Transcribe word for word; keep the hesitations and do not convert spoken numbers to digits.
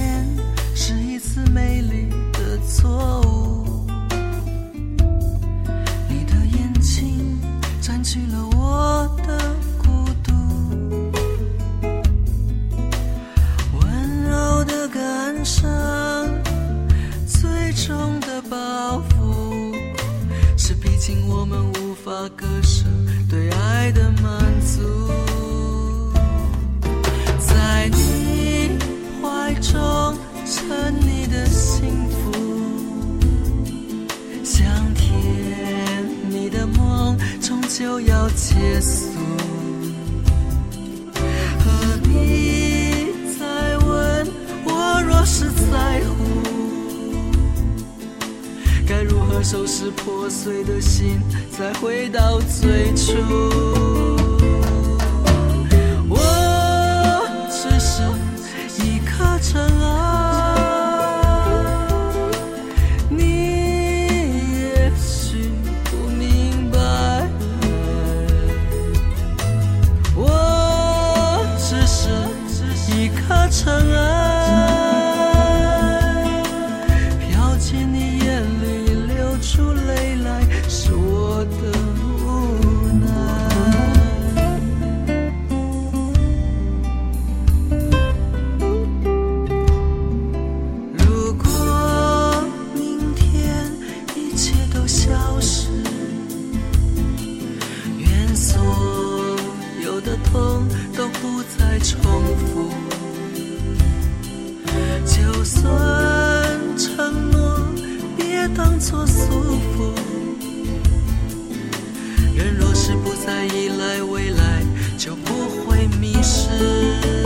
天是一次美丽的错误，你的眼睛占据了我的孤独，温柔的感伤，最终的报复，是毕竟我们无法割舍对爱的满足。在你怀中沉溺的幸福，想甜蜜的梦终究要结束，何必再问我若是在乎，该如何收拾破碎的心，再回到最初。我只是一颗尘埃，你也许不明白，我只是一颗尘埃，飘进你眼里流出泪来，是我的无奈。如果明天一切都消失，愿所有的痛都不再重复，就算承诺别当作束缚，人若是不再依赖未来，就不会迷失。